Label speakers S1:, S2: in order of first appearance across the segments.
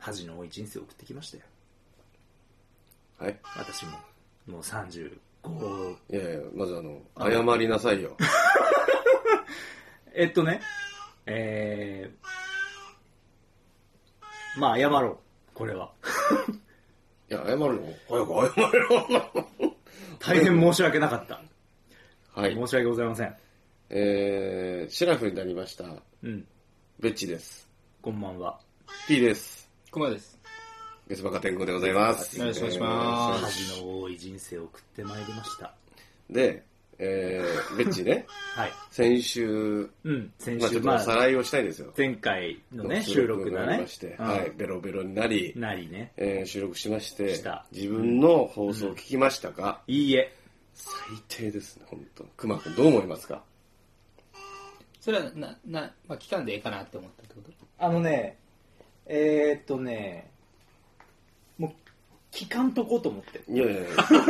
S1: 恥の多い人生を送ってきましたよ。
S2: はい。
S1: 私もう35。
S2: いやいや、まず謝りなさいよ。
S1: まあ謝ろう、これは。
S2: いや、謝るの早く謝れろ。
S1: 大変申し訳なかった。
S2: はい。
S1: 申し訳ございません。
S2: シラフになりました。
S1: うん。
S2: ベッチです。
S1: こんばんは。
S2: P です。
S3: クマです。
S2: 月馬天狗でございます。
S3: よろしくお願いします。
S1: 恥の多い人生を送ってまいりました。
S2: で、ベッチね。
S1: はい。
S2: 先週、
S1: 先週、
S2: ちょっとおさらいをしたいんですよ。
S1: 前回のね、収録がね。
S2: はい、ベロベロになり
S1: ね。
S2: 収録しまして、
S1: した
S2: 自分の放送を聞きましたか？
S1: いいえ。
S2: 最低ですね、本当。熊くんどう思いますか？
S3: それは、まあ、期間でええかなって思ったってこと？
S1: もう、聞かんとこうと思って。
S2: いやいやい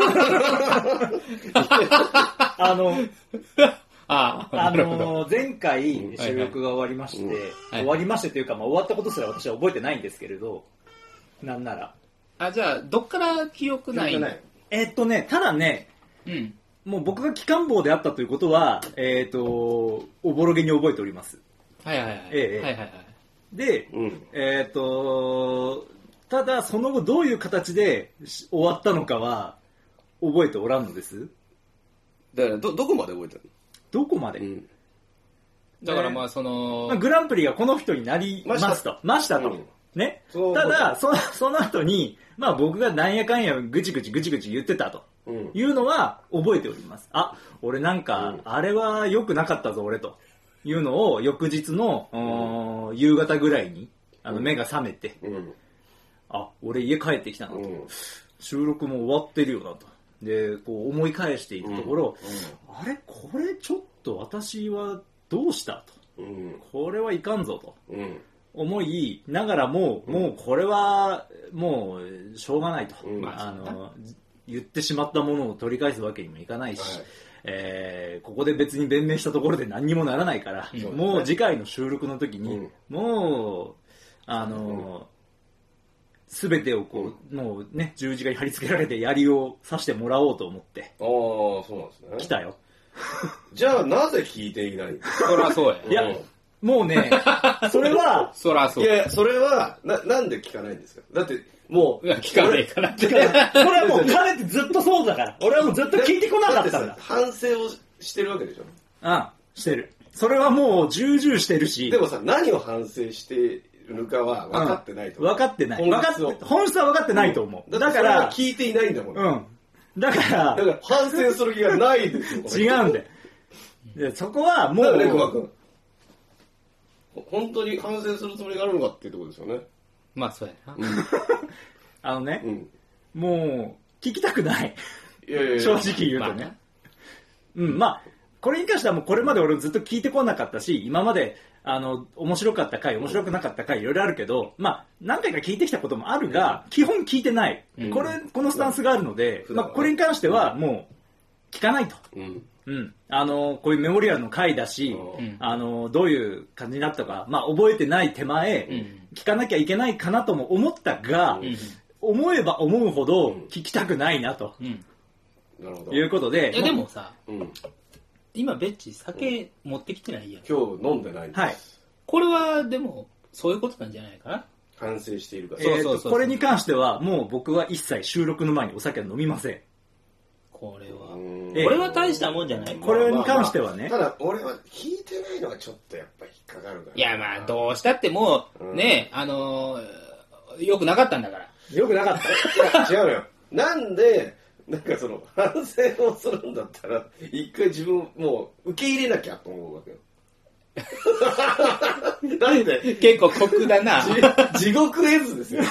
S1: や。前回収録が終わりまして、終わりましてというか、まあ、終わったことすら私は覚えてないんですけれど、なんなら。
S3: じゃあ、どっから記憶ない？
S1: ただね、もう僕が機関棒であったということは、おぼろげに覚えております。
S3: はいはいはい。
S1: で、ただその後どういう形で終わったのかは覚えておらんのです。
S2: だからどこまで覚えてるの？
S1: どこまで？
S3: だからまあその
S1: グランプリがこの人になりますと。ね。ただその後にまあ僕がなんやかんやぐちぐち言ってたというのは覚えております。俺なんかあれは良くなかったぞ俺というのを翌日の夕方ぐらいに目が覚めて。俺家帰ってきたなと、収録も終わってるよなとでこう思い返していたところ、あれこれちょっと私はどうしたと、これはいかんぞと、思いながらもうこれはもうしょうがないと、言ってしまったものを取り返すわけにもいかないし、ここで別に弁明したところで何にもならないから、もう次回の収録の時に、もう全てをこう、もうね、十字架に貼り付けられて槍を刺してもらおうと思って。
S2: そうなんですね。
S1: 来たよ。
S2: じゃあなぜ聞いていない？
S3: そりゃそうや。
S1: いや、もうね、それは、
S3: そりゃそう。
S2: いや、それは、なんで聞かないんですか？だって、もう、
S3: 聞かないから。
S1: これはもう、かねてずっとそうだから。俺はもうずっと聞いてこなかったんだ。
S2: 反省をしてるわけでしょ？
S1: してる。それはもう、重々してるし。
S2: でもさ、何を反省してるかは分かってないと思う。
S1: 分かってない。本質は分かってないと思う。
S2: だから聞いていないんだもん。
S1: だから
S2: 反省する気がないですよ。
S1: 違うんで。そこはもう。
S2: 熊君。本当に反省するつもりがあるのかっていうところですよね。
S3: まあそうや
S1: な。もう聞きたくない。正直言うとね。まあこれに関してはもうこれまで俺ずっと聞いてこなかったし、今まで面白かった回、面白くなかった回いろいろあるけど、まあ何回か聞いてきたこともあるが、基本聞いてない。このスタンスがあるので、まあこれに関してはもう聞かないと。こういうメモリアルの回だし、どういう感じになったか、まあ覚えてない手前、聞かなきゃいけないかなとも思ったが、思えば思うほど聞きたくないなと。いうことで。
S3: いやでもさ、今ベッチ酒持ってきてないやん。
S2: 今日飲んでないんです。はい。
S3: これはでもそういうことなんじゃないかな。
S2: 反省しているから。
S1: そうこれに関してはもう僕は一切収録の前にお酒は飲みません。
S3: これは大したもんじゃない。
S1: これに関してはね。
S2: ただ俺は聞いてないのがちょっとやっぱ引っかかるから。
S3: いやまあどうしたってもうね良くなかったんだから。
S1: 良くなかった。
S2: いや違うよ。なんで。なんかその反省をするんだったら一回自分もう受け入れなきゃと思うわけよ。なんで
S3: 結構酷だな。
S2: 地獄絵図ですよ。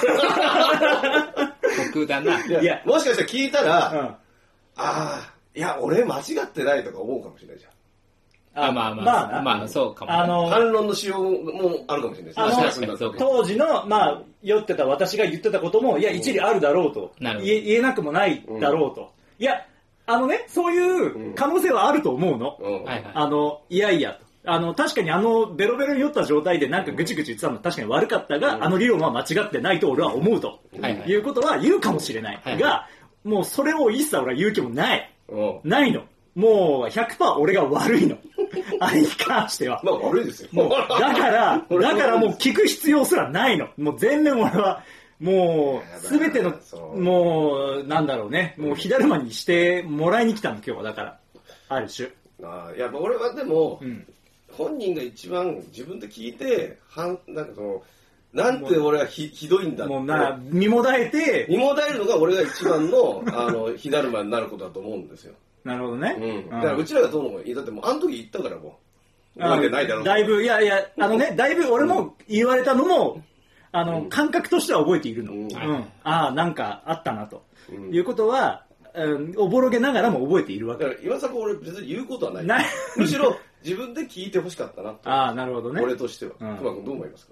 S3: 酷だな。
S2: いやもしかしたら聞いたら、いや俺間違ってないとか思うかもしれないじゃん。
S3: まあそうかも。
S2: 反論のしようもあるかもしれないです。
S1: 当時の酔ってた私が言ってたこともいや一理あるだろうと言えなくもないだろうと。いやそういう可能性はあると思うの。いやいやと確かにベロベロに酔った状態でなんかぐちぐち言ってたのは確かに悪かったが、理論は間違ってないと俺は思うと、いうことは言うかもしれない、が、もうそれを一切俺は言う気もない。ないの。もう 100% 俺が悪いの。あれに関しては。
S2: まあ悪いですよ。
S1: もうだからもう聞く必要すらないの。もう全面俺は、もう、すべての、もう、なんだろうね。もう火だるまにしてもらいに来たの、今日は。だから。ある種。
S2: いや、俺はでも、本人が一番自分で聞いて、なんかなんて俺はひどいんだって。もう
S1: 身もだえて。
S2: 身もだえるのが俺が一番の、火だるまになることだと思うんですよ。
S1: なるほどね。
S2: だからうちらがどうのもいい。だってもう、あの時言ったからもう。覚えてないだろう。
S1: だいぶ、いや、だいぶ俺も言われたのも、感覚としては覚えているの。なんかあったなと。いうことは、おぼろげながらも覚えているわけ。
S2: だから今更俺別に言うことはない。むしろ自分で聞いてほしかったなと。
S1: なるほどね。
S2: 俺としては。熊君どう思いますか？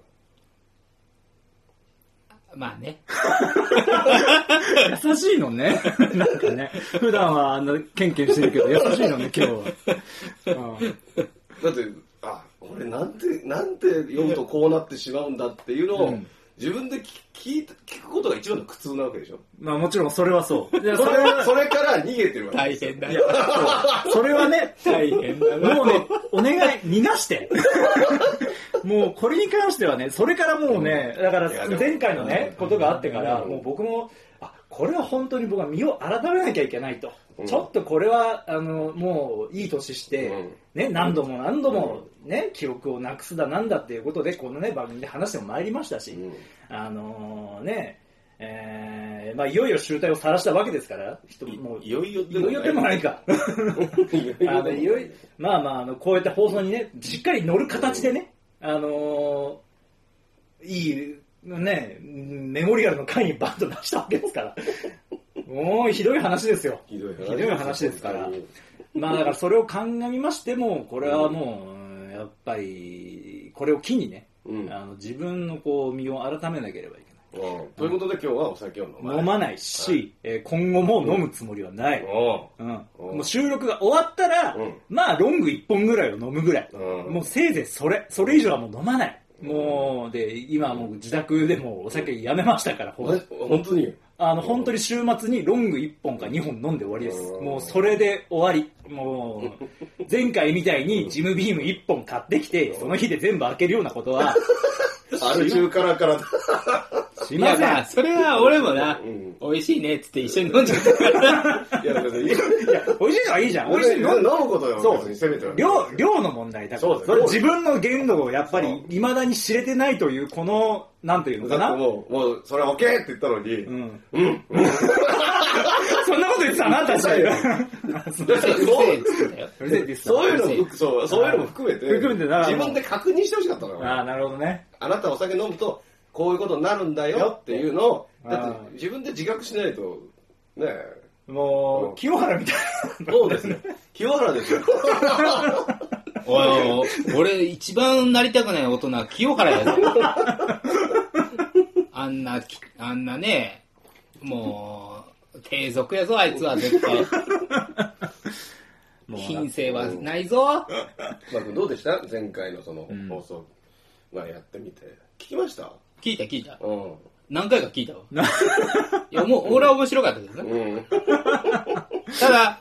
S3: まあね。
S1: 優しいのね。なんかね。普段はケンケンしてるけど優しいのね、今日は。
S2: だって、俺なんて読むとこうなってしまうんだっていうのを、自分で聞くことが一番の苦痛なわけでしょ。
S1: まあもちろんそれはそう。
S2: それから逃げてるわけ
S3: 大変だ
S1: よ。それはね、
S3: 大変だな。
S1: もうね、お願い、逃がして。もうこれに関してはね、それからもうね、だから前回のね、ことがあってから、もう僕も、これは本当に僕は身を改めなきゃいけないと。ちょっとこれは、もういい年して、ね、何度もね、記憶をなくすだなんだっていうことで、このね、番組で話しても参りましたし、まあいよいよ集大を晒したわけですから、
S2: もういよいよ
S1: でもないか。まあまあ、こうやって放送にね、しっかり乗る形でね、いい、ね、メモリアルの回にバンと出したわけですから。もうひどい話ですよ。ひどい話ですから。まあだからそれを鑑みましても、これはもう、やっぱり、これを機にね、自分の身を改めなければいけない。
S2: ということで今日はお酒を
S1: 飲まないし、今後も飲むつもりはない。もう収録が終わったら、まあロング1本ぐらいを飲むぐらい。もうせいぜいそれ以上はもう飲まない。もう、で、今はもう自宅でもお酒やめましたから、
S2: 本当に
S1: 本当に週末にロング1本か2本飲んで終わりです。もうそれで終わり。もう、前回みたいにジムビーム1本買ってきて、その日で全部開けるようなことは、
S2: アル中から
S1: しません。
S3: いや、それは俺もな、美味しいねっつって一緒に飲んじゃったから。
S2: いや、美味しい
S1: のはいいじゃん。
S2: 美味しいの飲むことよ。そう、せめては。
S1: 量の問題だから。それ自分の限度をやっぱり未だに知れてないという、この、なんていうのかな。
S2: だってもう、それは OK って言ったのに。
S1: そんなこと言ってたな、確かに。
S2: そういうのも含めて、自分で確認してほしかったのよ。
S1: なるほどね。
S2: あなたお酒飲むと、こういうことになるんだよっていうのを、だって自分で自覚しないと、ねえ。
S1: もう、清原みたい
S2: な。そうですよ。清原ですよ。
S3: 俺一番なりたくない大人、清原やぞ。あんなね、もう、低俗やぞ、あいつは絶対。品性はないぞ。
S2: マー君どうでした前回のその放送やってみて。聞きました？
S3: 聞いた。何回か聞いたわ。いや、もう、俺は面白かったですね。ただ、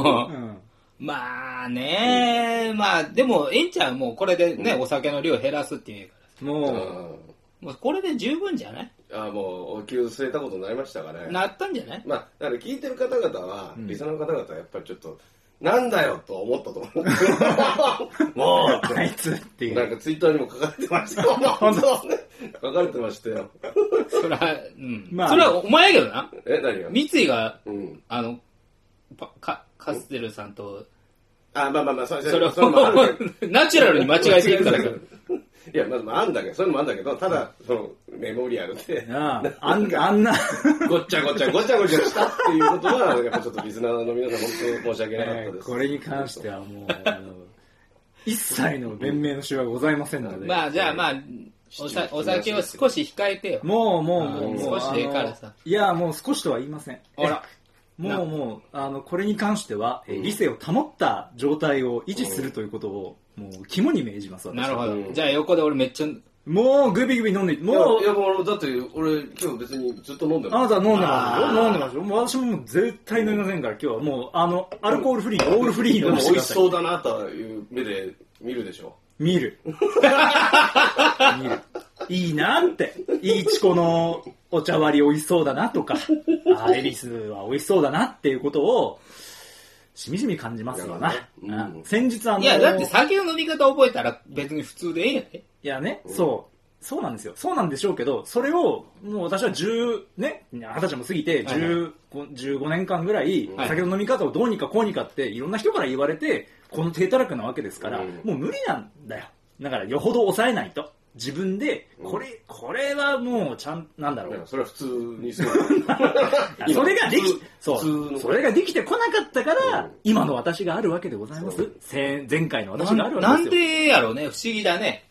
S3: まあね、まあ、でも、えんちゃんもうこれでね、お酒の量減らすっていうから。もうこれで十分じゃない？
S2: もう、お灸据えたことになりましたかね。
S3: なったんじゃない？
S2: まあ、だから聞いてる方々は、リスナーの方々はやっぱりちょっと、なんだよと思ったと思う。もう、
S1: あいつっていう。
S2: なんかツイッターにも書かれてましたよ。本当ね。書かれてましたよ。
S3: それはお前やけどな。
S2: 何が？
S3: 三井が、カステルさんと、
S2: まあ、それ
S3: はナチュラルに間違えていくから。
S2: いや、まあ、あんだけど、それもあんだけど、ただ、その、メモリアルで、
S1: あんな、
S2: ごっちゃしたっていうことは、やっぱちょっとリスナーの皆さん、本当に申し訳なかったです。
S1: これに関してはもう、一切の弁明のしようがございませんので。
S3: まあ、じゃあまあ、お酒を少し控えてよ。
S1: もう、
S3: 少しでからさ。
S1: いや、もう少しとは言いません。
S3: ほら。
S1: もう、これに関しては、理性を保った状態を維持するということを、 もう肝に銘じます。
S3: なるほど。じゃあ横で俺めっちゃ
S1: もうグビグビ飲んで、もう
S2: いやもうだって俺今日別にずっと飲んでる。
S1: あなた飲んでますよ。飲んでますよ。もう私も絶対飲みませんから今日はもうアルコールフリー、オールフリーの
S2: 美味しそうだなという目で見るでしょ。
S1: 見る。いいなって。いいチコのお茶割り美味しそうだなとか、エリスは美味しそうだなっていうことを、しみじみ感じますよな。先日
S3: いや、だって酒の飲み方覚えたら別に普通でええやで。
S1: いやね、そうなんですよ。そうなんでしょうけど、それを、もう私は20歳も過ぎて、15年間ぐらい、酒の飲み方をどうにかこうにかって、いろんな人から言われて、この低たらくなわけですから、もう無理なんだよ。だからよほど抑えないと。自分で、これはもうなんだろう。
S2: それは普通にする。
S1: それができてこなかったから、今の私があるわけでございます。前回の私があるわけですよ。
S3: なんでやろうね、不思議だね。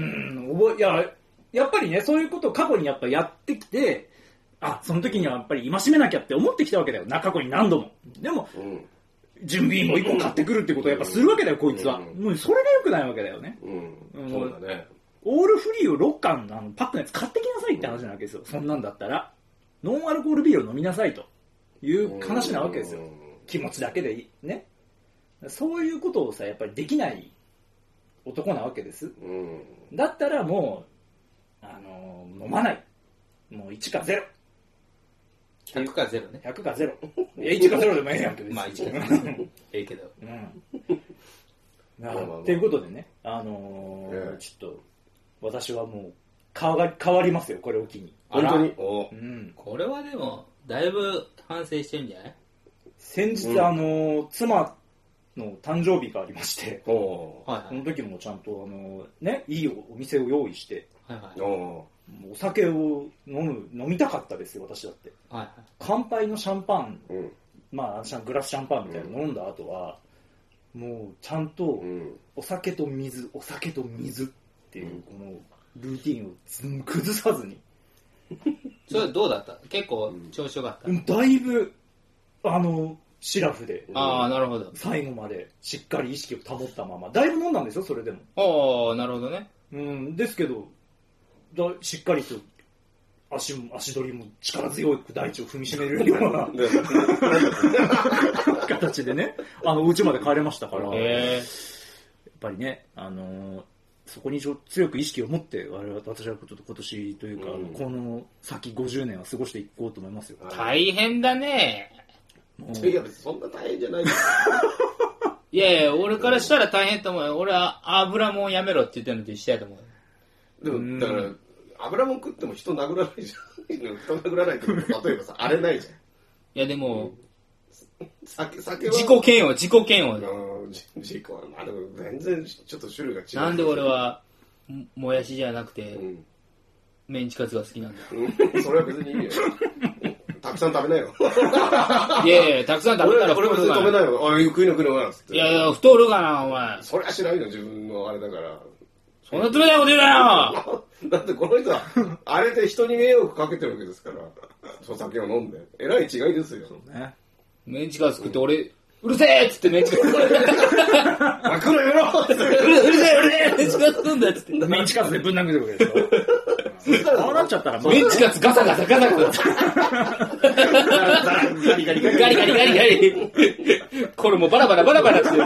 S1: やっぱりね、そういうことを過去にやっぱやってきて、その時にはやっぱり戒めなきゃって思ってきたわけだよ。過去に何度も。でも、準備も1個買ってくるってことをやっぱするわけだよ、こいつは。もうそれが良くないわけだよね。
S2: そうだね。
S1: オールフリーを6缶パックのやつ買ってきなさいって話なわけですよ。そんなんだったら。ノンアルコールビールを飲みなさいという話なわけですよ。気持ちだけでね。そういうことをさ、やっぱりできない男なわけです。だったらもう、飲まない。もう1か0。
S3: 100か0ね。
S1: 100か0。いや、1か0でもええやんけど。
S3: まあ1か0。ええけど。
S1: っていうことでね、ちょっと、私はもう変わりますよ、これを機に。
S2: 本当に、
S3: これはでもだいぶ反省してるんじゃない？
S1: 先日、妻の誕生日がありまして、その時もちゃんといいお店を用意して、お酒を飲みたかったですよ、私だって。乾杯のシャンパン、グラスシャンパンみたいなの飲んだ後は、もうちゃんとお酒と水っていうこのルーティンを崩さずに。
S3: それどうだった？結構調子よかった？
S1: だいぶシラフで、
S3: なるほど。
S1: 最後までしっかり意識を保ったままだいぶ飲んだんですよ、それでも。
S3: なるほどね。
S1: ですけどしっかりと足取りも力強く大地を踏みしめるような形でね、家まで帰れましたから、やっぱりね、そこに強く意識を持って私は今年というか、この先50年は過ごしていこうと思いますよ。
S3: 大変だね。
S2: いや別にそんな大変じゃないです。
S3: いや俺からしたら大変と思うよ。俺は油もんやめろって言ってるのと一緒やと思う。
S2: でもだから油もん食っても人殴らないじゃん。人殴らないと例えばさ、あれないじゃん。い
S3: やでも
S2: 酒は
S3: 自己嫌悪。
S2: 自己はまあでも全然ちょっと種類が違う。
S3: なんで俺はもやしじゃなくて、メンチカツが好きなんだ。
S2: それは別にいいよ。たくさん食べなよ。
S3: いやたくさん食べたら
S2: 俺別に食べないよ。食いのなっつって。
S3: いや太るかなお前。
S2: それは知らんよ、自分のあれだから。
S3: そんな冷たいこと言うなよ。
S2: だってこの人はあれで人に迷惑かけてるわけですから、お酒を飲んでえらい違いですよ。
S3: メンチカツ食って俺うるせえっつってメンチカツ食うのやめろうるせえメンチカツ食うんだっつって
S1: メンチカツでぶん殴るわけでしょ。そうなっちゃったら
S3: メンチカツガサガサガサガサガリガリこれもバラバラって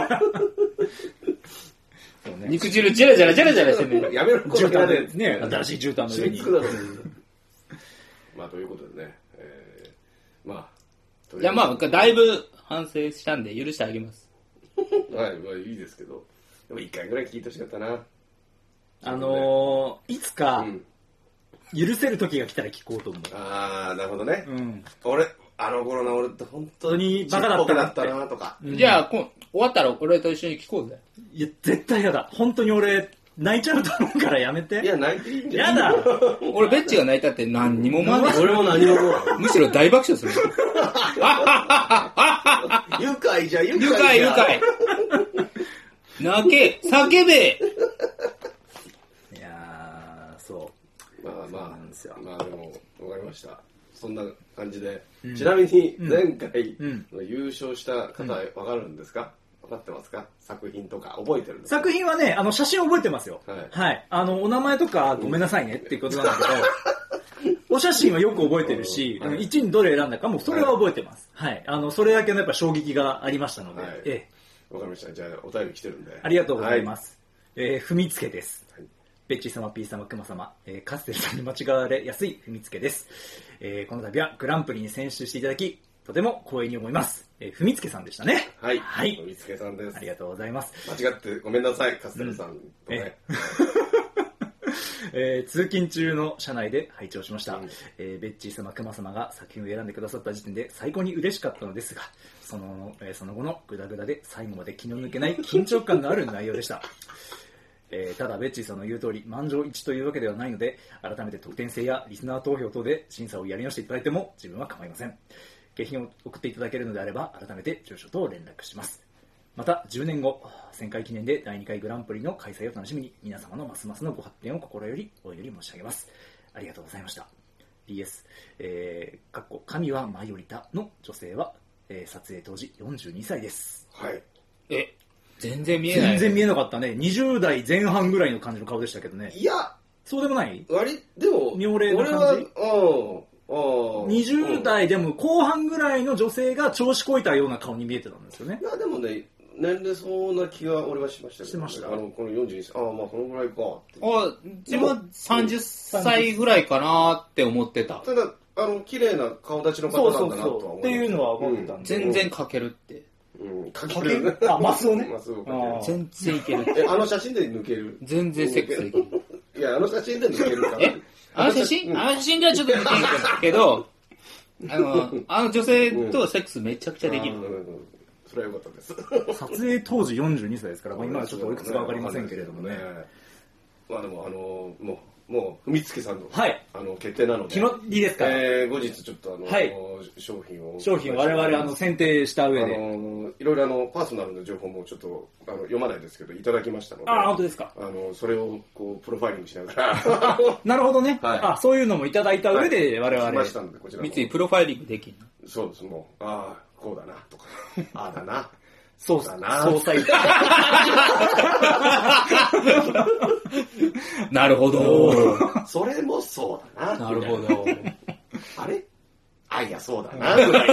S3: 肉汁ジャラジャラしてね。
S2: やめろ
S1: 絨毯でね、新しい絨毯の上に。
S2: まあということでね、
S3: いやだいぶ反省したんで許してあげます。
S2: はい、まあいいですけど、でも1回ぐらい聞いてほしかったな。
S1: いつか許せる時が来たら聞こうと思う。
S2: なるほどね。俺頃の俺って本当に
S1: バカだった
S2: なとか。
S3: じゃあ終わったら俺と一緒に聞こうぜ。
S1: いや絶対やだ。本当に俺泣いちゃうと思うからやめて。
S2: いや泣いていいんだよ。
S1: やだ。
S3: 俺ベッチが泣いたって何にも思わない。
S2: 俺も何も思わない。
S3: むしろ大爆笑する。
S2: 愉快じゃ愉
S3: 快。泣け叫べ。
S1: いやそう。
S2: まあでも分かりました。そんな感じで、ちなみに前回優勝した方分かるんですか？ かってますか？作品とか覚えてるんですか？
S1: 作品はね、写真覚えてますよ。はい。お名前とかごめんなさいねっていうことなんだけど、お写真はよく覚えてるし、1にどれ選んだかもそれは覚えてます。はい。それだけのやっぱ衝撃がありましたので。
S2: わかりました。じゃあお便り来てるんで。
S1: ありがとうございます。ふみつけです。ベッチー様、ピー様、クマ様、カステルさんに間違われやすいふみつけです。この度はグランプリに選出していただき、とても光栄に思います。ふみつけさんでしたね。
S2: はい。はい。ふみつけさんです。
S1: ありがとうございます。
S2: 間違ってごめんなさい、カステルさんとね。
S1: 通勤中の車内で拝聴しました。ベッチー様、クマ様が作品を選んでくださった時点で最高に嬉しかったのですが、その後のグダグダで最後まで気の抜けない緊張感のある内容でした。ただベッチーさんの言う通り満場一致というわけではないので、改めて得点制やリスナー投票等で審査をやり直していただいても自分は構いません。景品を送っていただけるのであれば改めて住所と連絡します。また10年後1000回記念で第2回グランプリの開催を楽しみに、皆様のますますのご発展を心よりお祈り申し上げます。ありがとうございました。 PS、神は舞い降りたの女性は、撮影当時42歳です。
S2: はい。
S3: 全然見えない。
S1: 全然見えなかったね。20代前半ぐらいの感じの顔でしたけどね。
S2: いや、
S1: そうでもない？
S2: でも、
S1: 妙齢の感じ？20代でも後半ぐらいの女性が調子こいたような顔に見えてたんですよね。
S2: いや、でもね、年齢そうな気が俺はしましたけど、ね。
S1: してました。
S2: この42歳、まあこのぐらいかって。
S3: 自分は30歳ぐらいかなって思ってた。
S2: ただ、綺麗な顔立ちの方なんだなとは思
S1: そうっていうのは思ってたんで。
S3: 全然描けるって。
S2: かける
S1: マスをね。
S2: マスを
S3: 全然いける。
S2: 写真で抜ける？
S3: 全然セックスできる。
S2: いや、写真で抜けるか。
S3: あの写真ではちょっと抜けるけど、女性とセックスめちゃくちゃできる。
S2: それは良かったです。
S1: 撮影当時42歳ですから、今はちょっとおいくつか分かりませんけれどもね。
S2: まあでももう、ふみつけさんの、決定なので。
S1: 決まりですか？
S2: 後日ちょっと商品を
S1: 我々選定した上で。
S2: いろいろパーソナルな情報もちょっと読まないですけど、いただきましたので。
S1: 本当ですか？
S2: それをこう、プロファイリングしながら。
S1: なるほどね。そういうのもいただいた上で我々。
S2: ましたので、こちら。
S3: 三井プロファイリングできるの？
S2: そうです、もう、こうだな、とか、だな。
S1: そうだな。総裁。
S3: なるほど。
S2: それもそうだな。
S3: なるほど。
S2: あれ？いや、そうだな。ぐらい。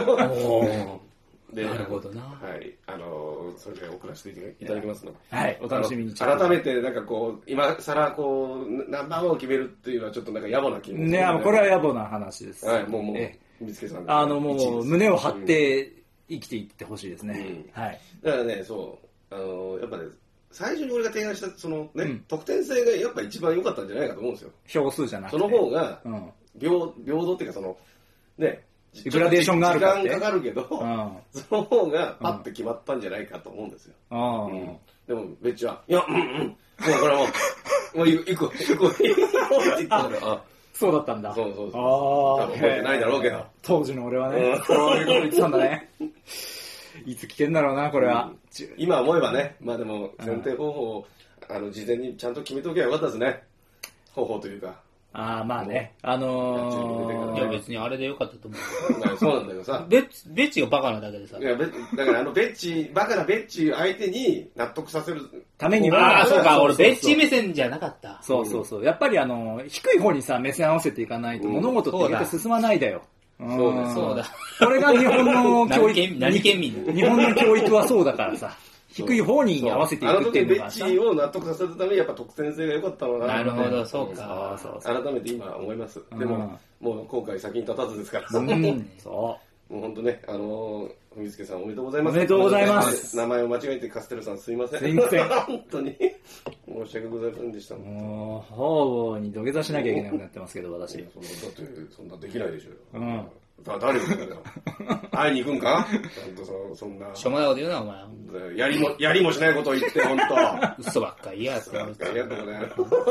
S3: なるほどな。
S2: はい。それで送らせていただきますので。
S1: はい。お楽しみに。
S2: 改めて、今更ナンバーワンを決めるっていうのはちょっと野暮な気もする。
S1: ね、これは野暮な話です。
S2: はい、もう、見つけさん。
S1: もう、胸を張って、生きていってほしいですね。はい。
S2: だからね、やっぱね、最初に俺が提案した、得点性がやっぱ一番良かったんじゃないかと思うんですよ。
S1: 票数じゃなくて。
S2: その方が、平等っていうか、ね、
S1: グラデーションがあるから
S2: 時間かかるけど、その方がパッて決まったんじゃないかと思うんですよ。でも、ベッチは、いや、もうこれもう行くって言ったから、
S1: そうだったんだ。
S2: そう。多分覚えてないだろうけど。
S1: 当時の俺はね、そういうこと言ってたんだね。いつ聞けんだろうな、これは。
S2: 今思えばね、まあでも、選定方法を、事前にちゃんと決めておけばよかったですね。方法というか。
S1: まあね。
S3: いや別にあれでよかったと思う。
S2: そうなんだけどさ。
S3: ベッチがバカなだけでさ。
S2: いや、だからバカなベッチ相手に納得させる
S1: ためには。
S3: そうか、俺ベッチ目線じゃなかった。
S1: そう。やっぱり低い方にさ、目線合わせていかないと物事って言って進まないだよ。
S3: そうだ。
S1: これが日本の教育。
S3: 何県民
S1: 日本の教育はそうだからさ。低い方に合わせていくっていうのが
S2: さ。ベッチを納得させるためにやっぱ得点性が良かったのかな。
S3: なるほど、そうか。
S2: 改めて今思います。でも、もう後悔先に立たずですから。
S1: そう。
S2: もう本当ね、ふみつけさんおめでとうございます。
S1: おめでとうございます。
S2: 名前を間違えてカステルさんすいません。
S1: すいません。
S2: 本当に。申し訳ございませんでした。
S1: もう、方々に土下座しなきゃいけなくなってますけど、私。
S2: だって、そんなできないでしょよ。誰がだよ。会いに行くんかちゃんとそんな。
S3: しょうもないこと言うな、お前。
S2: やりもしないことを言って、本当。
S3: 嘘ばっかり言いやつ。
S2: ありがとうございます。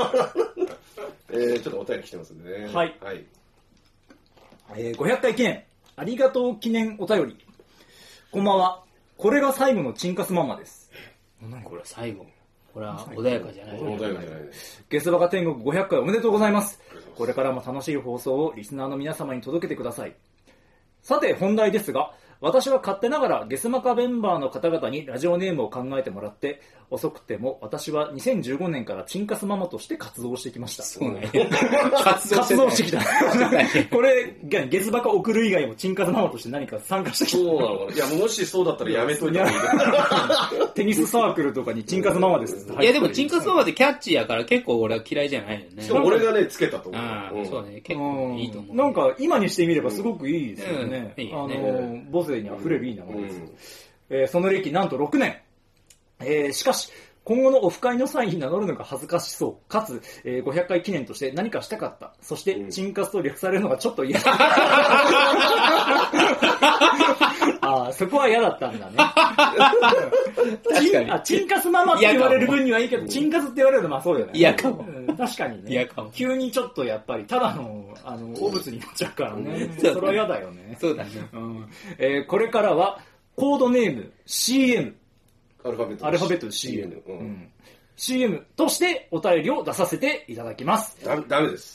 S2: ちょっとお便り来てますんでね。
S1: はい。500回記念、ありがとう記念お便り。こんばんは。これが最後のチンカスママです。
S3: 何これ最後。これは穏やかじゃない。
S2: 穏やかじゃないです。
S1: ゲスバカ天国500回おめでとうございます。これからも楽しい放送をリスナーの皆様に届けてください。さて本題ですが、 私は勝手ながらゲスマカメンバーの方々にラジオネームを考えてもらって、遅くても私は2015年からチンカスママとして活動してきました。
S3: そうね。
S1: 活動してきた。これ、ゲスバカ送る以外もチンカスママとして何か参加してきた。
S2: そうなのかな。いや、もしそうだったらやめといた方がいい。
S1: テニスサークルとかにチンカスママですって。
S3: いや、でもチンカスママってキャッチーやから結構俺は嫌いじゃないよね。
S2: しかも俺がね、つけたと思う。
S3: そうね、結構いいと思う。
S1: なんか今にしてみればすごくいいですよね。母性に溢れるいい名前です。その歴なんと6年。しかし、今後のオフ会の際に名乗るのが恥ずかしそう。かつ、500回記念として何かしたかった。そして、チンカスと略されるのがちょっと嫌だ。そこは嫌だったんだね。確かに。チンカスママって言われる分にはいいけど、チンカスって言われるのまあそうよね。
S3: 嫌かも。
S1: 確かにね。
S3: 嫌かも。
S1: 急にちょっとやっぱり、ただの、汚物になっちゃうからね。それは嫌だよね。
S3: そうだね。
S1: これからは、コードネーム CM。
S2: アルファベット
S1: CM。CM としてお便りを出させていただきます。
S2: ダメです。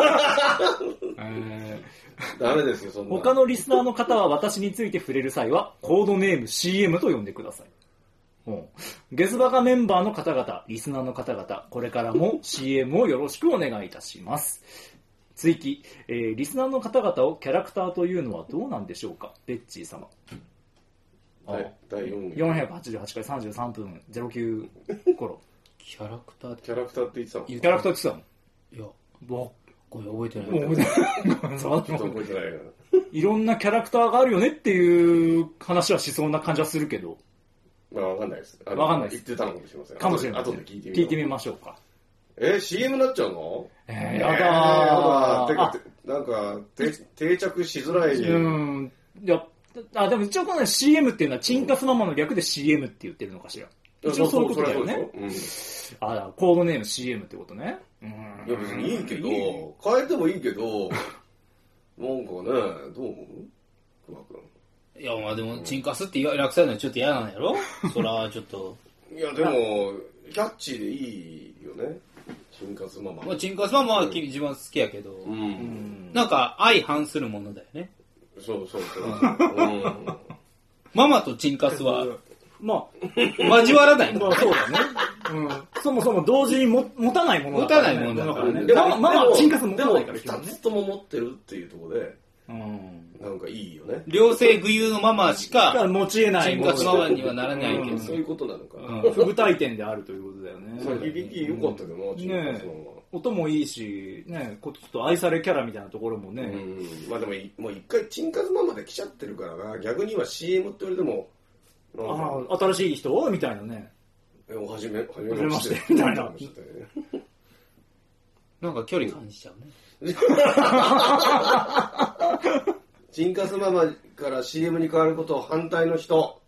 S2: ダメですよ、そんな。
S1: 他のリスナーの方は私について触れる際は、コードネーム CM と呼んでください。ゲスバカメンバーの方々、リスナーの方々、これからも CM をよろしくお願いいたします。追記、リスナーの方々をキャラクターというのはどうなんでしょうか、ベッチー様。
S2: 第
S1: 488回33分09頃。
S3: キャラクターって
S2: 言ってたの？
S1: キャラクターって言って
S3: たの？いや、これ覚えてない。
S2: ちょっと覚えてないよ。
S1: いろんなキャラクターがあるよねっていう話はしそうな感じはするけど。
S2: まあわかんないです。
S1: わかんないです。
S2: 言ってたのかもしれません。
S1: かもしれない。
S2: 後で聞いてみ
S1: ましょうか。
S2: CM になっちゃうの？
S1: やだ
S2: ー。なんか、定着しづらい。
S1: いや、でも一応この CM っていうのはチンカスママの略で CM って言ってるのかしら。一応そういうことだよね。コードネーム CM ってことね。
S2: いや別にいいけど、変えてもいいけど、なんかね、どう思う？久保君。
S3: いや、まあでも、チンカスって略されるのはちょっと嫌なんやろ？そら、ちょっと。
S2: いや、でも、キャッチーでいいよね。チンカスママ。
S3: まあ、チンカスママは一番好きやけど、なんか相反するものだよね。
S2: そう。
S3: ママとチンカスは、
S1: ま
S3: あ、交わらないの。
S1: まあそうだね。そもそも同時に持たないものだから。持たないものだからね。ママはチンカス持たないから。
S2: 二つとも持ってるっていうところで、なんかいいよね。
S3: 両性具有のママしか
S1: 持ち得ない。
S3: チンカスママにはならないけど。
S2: そういうことなのか。
S1: 不具体点であるということだよね。
S2: 響き良かったけどな、チンカスママ。
S1: 音もいいし、ね、ちょっと愛されキャラみたいなところもね。
S2: まあでも、もう一回チンカスママで来ちゃってるからな、逆には CM って言われても、
S1: 新しい人みたいなね。
S2: はじめ
S1: まして。みたいな。
S3: なんか距離感じちゃうね。
S2: チンカスママから CM に変わることを反対の人。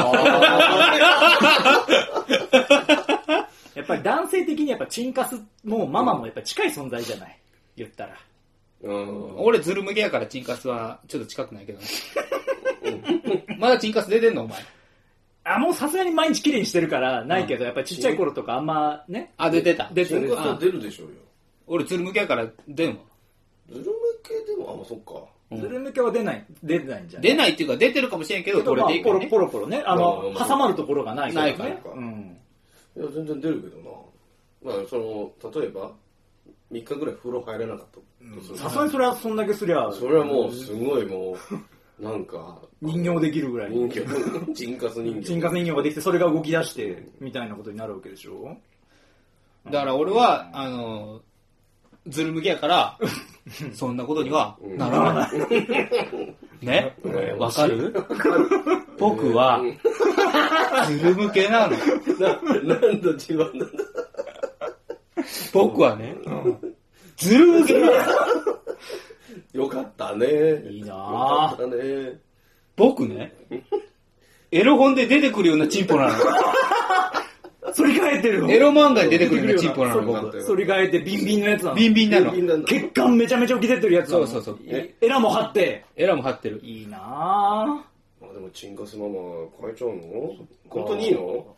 S1: やっぱり男性的にやっぱチンカスもママもやっぱり近い存在じゃない。言ったら。
S3: 俺ズル向けやからチンカスはちょっと近くないけどね。まだチンカス出てんのお前。
S1: もうさすがに毎日綺麗にしてるからないけど、やっぱりちっちゃい頃とかあんまね。
S3: 出てた。
S2: チンカスは出るでしょうよ。
S3: 俺ズル向けやから出んわ。
S2: ズル向けでも、そっか。
S1: ズル向けは出ないんじゃない？
S3: 出ないっていうか出てるかもしれんけど、これでいいかね。
S1: ポロポロね。挟まるところがないからね。ないから。
S2: いや、全然出るけどな。まあ、例えば、3日ぐらい風呂入れなかった。
S1: さすがにそれはそんだけすりゃ。
S2: それはもう、すごいもう、なんか。
S1: 人形できるぐらい。
S2: チンカス人形。
S1: チンカス人形ができて、それが動き出して、みたいなことになるわけでしょ。
S3: だから俺は、ズル向けやから、そんなことにはならない。ね？わかる？僕は、ズル向けなの。
S2: なんだ自慢なんだ。
S3: 僕はね、ズル向けなの。
S2: よかったね。
S1: いいなぁ。
S2: よかったね。
S3: 僕ね、エロ本で出てくるようなチンポなの。
S1: 反り返ってるの？
S3: エロ漫画に出てくるようなチンポなの。
S1: 反り返ってビンビンのやつなの。
S3: ビンビンなの。
S1: 血管めちゃめちゃ浮き出てるやつなの。
S3: そう。
S1: エラも張って。
S3: エラも張ってる。
S1: いいなぁ。
S2: でもチンカスママ変えちゃうの？本当にいいの？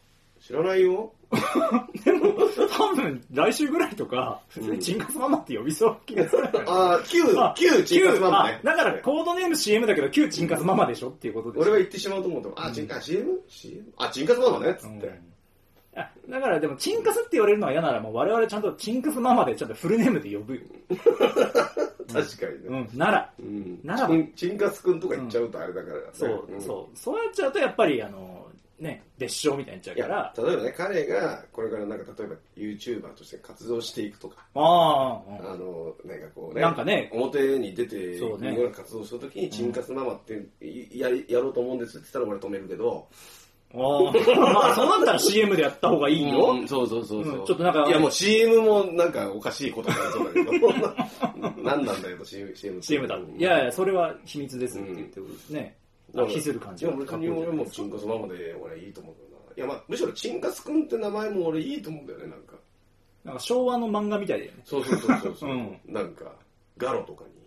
S2: 知らないよ。
S1: でも、多分、来週ぐらいとか、普通にチンカスママって呼びそう気がする。
S2: 旧チンカスママね。
S1: だから、コードネーム CM だけど、旧チンカスママでしょっていうことで。
S2: 俺は言ってしまうと思うと、チンカス CM？ チンカスママねっつって。
S1: だからでも、チンカスって言われるのは嫌なら、もう我々ちゃんとチンカスママでちゃんとフルネームで呼ぶよ。
S2: 確かにね。
S1: なら。
S2: チンカスくんとか言っちゃうとあれだから。
S1: そうやっちゃうと、やっぱり、別称みたいになっちゃうから。
S2: 例えばね、彼が、これからなんか、例えば YouTuber として活動していくとか。なんかこうね。なんかね。表に出て、いろんな活動した時に、チンカスママってやろうと思うんですって言ったら俺止めるけど、
S1: まあ、そうなったら CM でやった方がいいよ。
S2: そう。ち
S1: ょっとなんか。
S2: いや、もう CM もなんかおかしいことになりそうだけど。何なんだよと CM
S1: だ。いや、それは秘密ですって言ってことですね。引する感じ。
S2: いや、俺もチンカスママで俺いいと思うけどな。いや、まあ、むしろチンカスくんって名前も俺いいと思うんだよね、
S1: なんか昭和の漫画みたいだよね。
S2: そう。なんか、ガロとかに。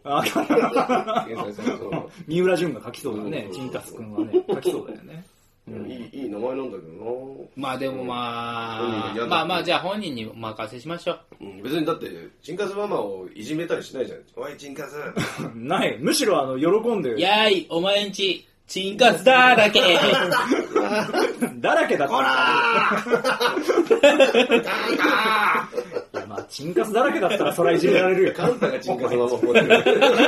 S1: 三浦淳が書きそうだね。チンカスくんはね、書きそうだよね。
S2: いい名前なんだけどな。
S3: まあでもまあじゃあ本人にお任せしましょう。
S2: 別にだってチンカスママをいじめたりしないじゃん。おいチンカス。
S1: ない。むしろ喜んで。
S3: やーいお前んちチンカスだらけ。
S1: だらけだった。
S2: ほら
S1: いやまあチンカスだらけだったらそれはいじめられるよ。
S2: カンタがチンカスママ持ってる。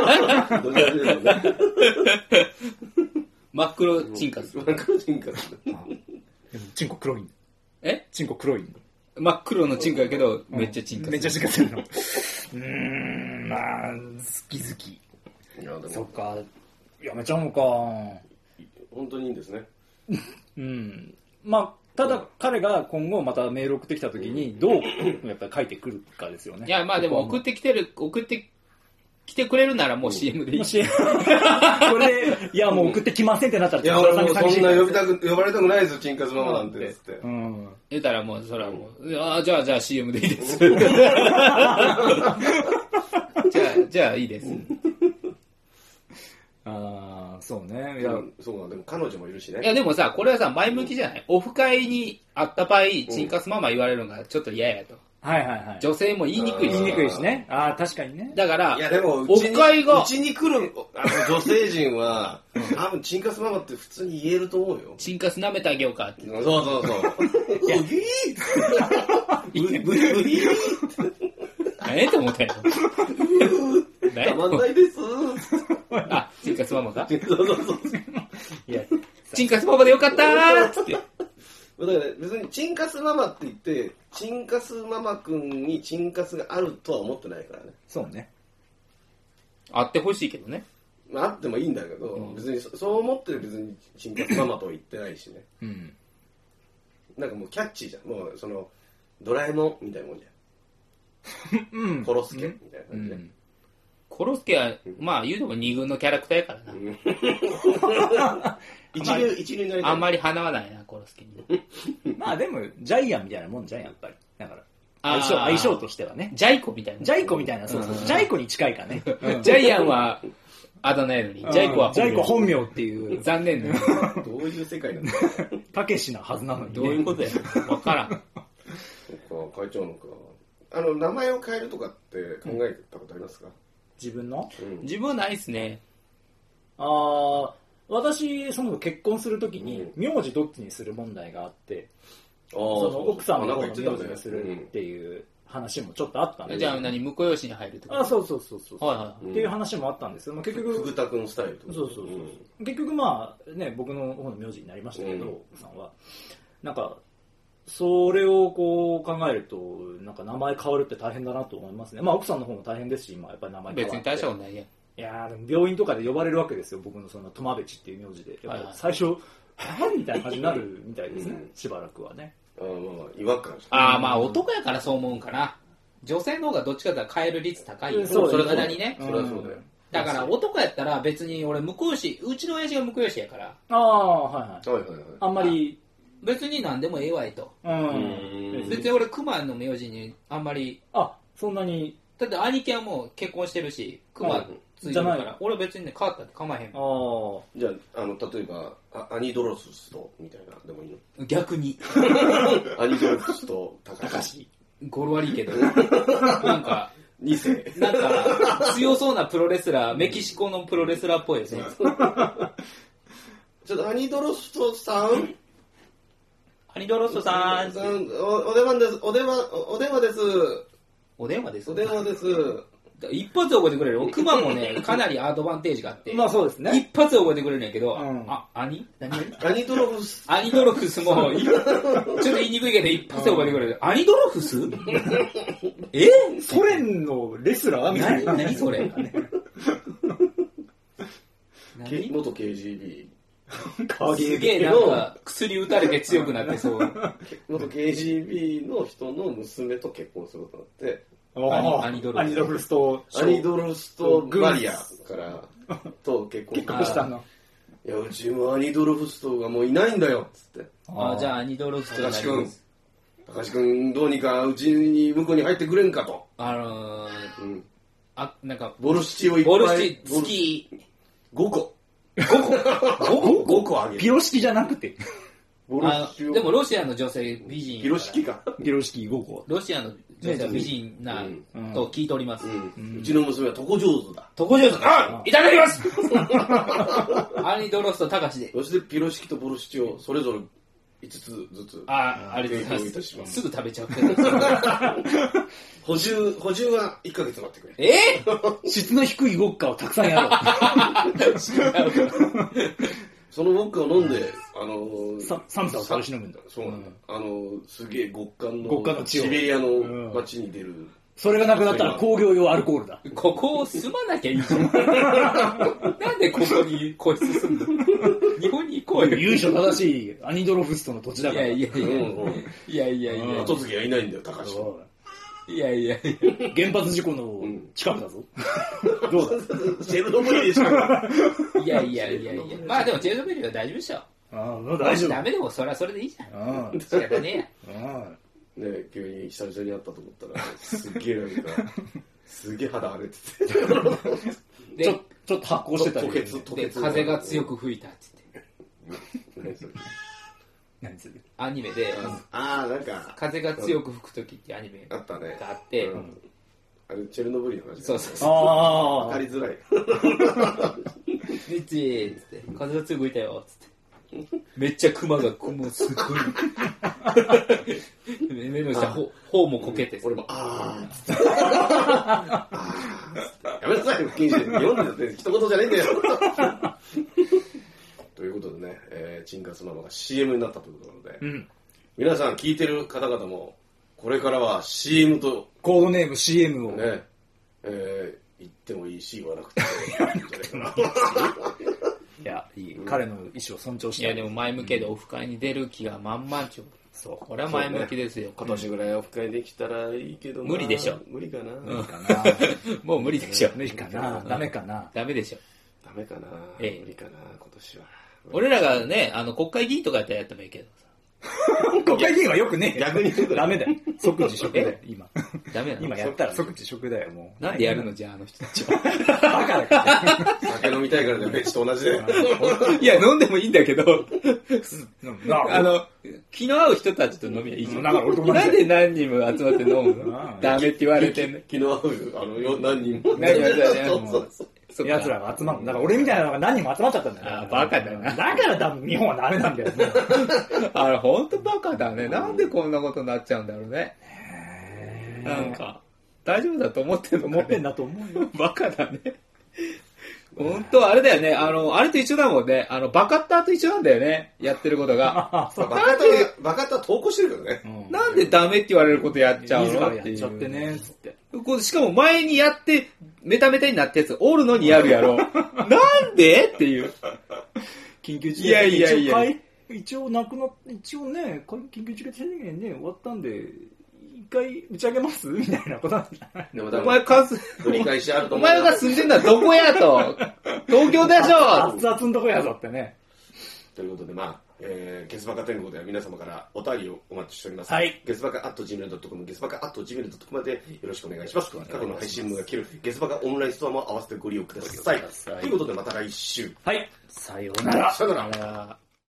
S3: 真っ黒チンカス。
S2: 真っ黒チンカス。
S1: でもチンコ黒いん。チンコ黒いん。
S3: 真っ黒のチンコやけど、めっちゃチンカス。
S1: めっちゃチンカスやの。まあ、好き。そっか、やめちゃうのか。
S2: 本当にいいんですね。
S1: まあ、ただ彼が今後またメール送ってきたときに、どうやっぱり書いてくるかですよね。
S3: いや、まあでも送ってきてくれるならもう CM でいい。
S1: これ、いやもう送ってきませんってなったら、
S2: いや、俺もそんな呼ばれたくないです、チンカスママなんて。
S3: 言ったらもう、それはもう、じゃあ CM でいいです。じゃあいいです。
S1: そうね。
S2: いや、そうだ、でも彼女もいるしね。
S3: いや、でもさ、これはさ、前向きじゃない？オフ会に会った場合、チンカスママ言われるのがちょっと嫌やと。女性も言いにくいし。
S1: 言いにくいしね。確かにね。
S3: だから、
S2: いやでも、
S3: オフ会が。
S2: うちに来る女性陣は、多分チンカスママって普通に言えると思うよ。
S3: チンカス舐めてあげようかって。
S2: そう。いや、ブリ
S3: 何と思ったよ。
S2: たまんないです。
S3: チンカスママか？
S2: そう。
S3: いや、チンカスママでよかったーっつって。
S2: だから別にチンカスママって言って、チンカスママくんにチンカスがあるとは思ってないからね。
S1: そうね。
S3: あってほしいけどね。
S2: あってもいいんだけど、別にそう思って別にチンカスママとは言ってないしね。なんかもうキャッチーじゃん。もうその、ドラえもんみたいなもんじゃん。コロスケみたいな感じで。
S3: コロスケは、まあ言うても二軍のキャラクターやからな。
S2: 一流になりたい。
S3: あんまり花はないな、コロスケに。
S1: まあでも、ジャイアンみたいなもんじゃん、やっぱり。だから。相性としてはね。
S3: ジャイコみたいな。
S1: そう。ジャイコに近いかね。
S3: ジャイアンは、あだ名やのに、ジャイコは
S1: 本名っていう。
S3: 残念な。
S2: どういう世界なんだ
S1: たけしなはずなのに。
S3: どういうことやわからん。
S2: そっか、会長のか。名前を変えるとかって考えたことありますか？
S1: 自分の？
S3: 自分はないっすね。
S1: 私、その結婚するときに、名字どっちにする問題があって、その奥さんの方の名字にするっていう話もちょっとあったんで。
S3: じゃあ何、婿養子に入るとか？
S1: そう。っていう話もあったんですけど、結局。
S2: フグタ君スタイルとか。
S1: そう。結局まあ、ね、僕の方の名字になりましたけど、奥さんは。なんか、それをこう考えると、なんか名前変わるって大変だなと思いますね。まあ奥さんの方も大変ですし、今やっぱり名前変わって。
S3: 別に大したことないやん。
S1: いやでも病院とかで呼ばれるわけですよ、僕のそのトマベチっていう名字で。最初、みたいな感じになるみたいですね、しばらくはね。
S2: 違和感。
S3: まあ男やからそう思うんかな。女性の方がどっちかというと変える率高いよ。
S1: そ
S3: れなりにね。
S2: それはそうだよ。
S3: だから男やったら別に俺婿養子、うちの親父が婿養子やから。
S1: あんまり。
S3: 別に何でもええわいと。別に俺熊の名字にあんまり。
S1: そんなに。
S3: だって兄貴はもう結婚してるし、熊ついてるから。俺別にね、変わったって構えへん。
S2: じゃあ、例えば、アニドロフスと、みたいな、でもいいの？
S3: 逆に。
S2: アニドロフスと、高橋。
S3: 語呂悪いけど。なんか、
S2: 2世。
S3: なんか、強そうなプロレスラー、メキシコのプロレスラーっぽいですね。
S2: ちょっとアニドロフトさん。
S3: アニドロフトさん。
S2: お電話です。お電話です。
S3: お電話です。
S2: お電話です。
S3: 一発で覚えてくれる。クマもね、かなりアドバンテージがあって。
S1: まあそうですね。
S3: 一発で覚えてくれるんやけど、アニ
S2: ドロフス。
S3: アニドロフスも、ちょっと言いにくいけど、一発で覚えてくれる。アニドロフス
S1: ソ連のレスラーみたいな。
S3: 何それ
S2: 元 KGB。
S3: すげえなんか薬打たれて強くなってそう。
S2: 元 KGB の人の娘と結婚することになって、
S3: アニドロ
S1: フスと
S2: マリアからと結婚したの。いや、うちもアニドロフストがもういないんだよっつって。
S3: じゃあアニドロフストが
S2: 高橋君どうにかうちに向こうに入ってくれんかと。
S3: なんか
S2: ボルシチをいっぱい。
S3: 月
S2: 5個。
S3: 5
S2: 個あげる。
S1: ピロシキじゃなくて。
S3: でもロシアの女性美人。
S2: ピロシキか。
S1: ピロシキ5個。
S3: ロシアの女性美人なと聞いております。
S2: うちの娘は床上手だ。
S3: 床上手いただきますアニドロフト高橋で。
S2: そしてピロシキとボルシチをそれぞれ5つずつ。
S3: ありがとうございます。すぐ食べちゃうけど。
S2: 補充は1ヶ月待ってくれ。
S1: 質の低いウォッカをたくさんやろう。
S2: そのウォッカを飲んで、
S1: 寒さを楽しむんだ。
S2: そうなんだ。すげえ極寒のシベリアの街に出る。
S1: それがなくなったら工業用アルコールだ。
S3: ここを住まなきゃいいじゃん。なんでここに固執すんの？日本に行こうよ。
S1: 由緒正しいアニドロフストの土地だから。
S3: いや。
S2: 後継ぎはいないんだよ、高橋。
S3: いや。
S1: 原発事故の近くだぞ。どうだ？
S2: チェルノブイリでしょ。
S3: いや。まあでもチェルノブイリは大丈夫でしょ。
S1: 大丈夫。
S3: ダメでもそれはそれでいいじゃん。仕方ねえや。
S2: ね、急に久々に会ったと思ったら、すげえ肌荒れてて。
S1: ちょっと発酵してたり。
S3: で、風が強く吹いたって
S2: 言って。
S1: 何それ？
S3: アニメで、
S2: なんか、
S3: 風が強く吹くときってアニメがあって、
S2: あれ、チェルノブイリの話。
S3: そう。
S2: わかりづらい。
S3: ミッチーっつって、風が強く吹いたよっつって。めっちゃクマがすっごい目の下頬もこけて
S2: 俺もつってやめなさい不謹慎読んでたって一言じゃねえんだよということでね、チンカスママが CM になったということなので、皆さん聞いてる方々もこれからは CM と
S1: コードネーム CM を
S2: ね、言ってもいいし言わなくても
S1: いや、彼の意思を尊重して。
S3: いや、でも前向きでオフ会に出る気が満々ちょ。そう。これは前向きですよ。
S2: 今年ぐらいオフ会できたらいいけど
S3: 無理でしょ。
S2: 無理かな。
S3: もう無理でしょ。
S1: 無理かな。ダメかな。
S3: ダメでしょ。
S2: ダメかな。無理かな、今年は。
S3: 俺らがね、国会議員とかやったらやってもいいけどさ。
S1: 国会議員はよくね。
S2: 逆に
S1: ダメだよ。即時職だよ、今。
S3: ダメなの？
S1: 今やったら即時職だよ、も
S3: う。なんでやるのじゃあ、あの人たちは。
S1: バカだから。
S2: 酒飲みたいからね、ベッチと同じだよ。
S3: いや、飲んでもいいんだけど、気の合う人たちと飲みはいいじゃん。なんで何人も集まって飲むの？ダメって言われてんね。
S2: 気の合う、何人も。
S1: 奴らが集まる。だから俺みたいなのが何人も集まっちゃったんだよ。
S3: バカだよな。
S1: だから多分日本はダメなんだよね。
S3: あれほんとバカだね。なんでこんなことになっちゃうんだろうね。なんか、大丈夫だと思ってんのかね。
S1: 思ってんだと思うよ。
S3: バカだね。ほんと、あれだよね。あれと一緒だもんね。バカッターと一緒なんだよね。やってることが。
S2: バカッター投稿してるけどね。
S3: なんでダメって言われることやっちゃうのっていう。
S1: やっちゃってね、つって。
S3: しかも前にやって、メタメタになったやつ、おるのにやるやろ。なんでっていう。
S1: 緊急事態。
S3: いや。
S1: 一応ね、緊急事態宣言ね、終わったんで、一回打ち上げますみたいなことなんじゃない？
S3: お前
S2: 繰り返しあると思う。
S3: お前が住んでんのはどこやと。東京でしょ。
S1: 熱々のとこやぞってね。
S2: ということで、まあ、 ゲスバカ天国では皆様からお便りをお待ちしております。
S3: はい。
S2: ゲスバカ@gmail.com、ゲスバカ@gmail.com までよろしくお願いします。過去の配信が聞けるゲスバカオンラインストアも合わせてご利用ください。ということでまた来週。
S3: はい。さようなら。
S2: さようなら。